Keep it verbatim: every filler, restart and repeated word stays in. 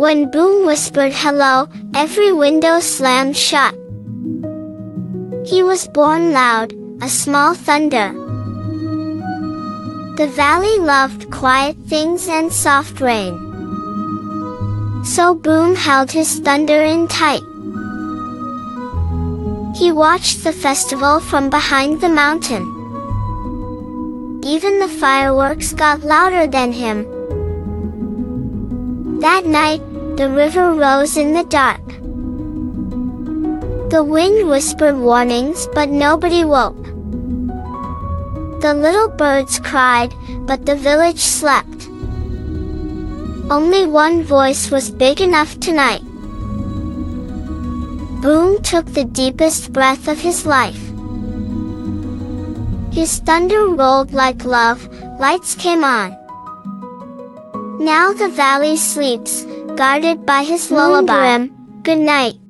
When Boom whispered hello, every window slammed shut. He was born loud, a small thunder. The valley loved quiet things and soft rain. So Boom held his thunder in tight. He watched the festival from behind the mountain. Even the fireworks got louder than him. That night, the river rose in the dark. The wind whispered warnings, but nobody woke. The little birds cried, but the village slept. Only one voice was big enough tonight. Boom took the deepest breath of his life. His thunder rolled like love, lights came on. Now the valley sleeps, guarded by his lullaby. Good night.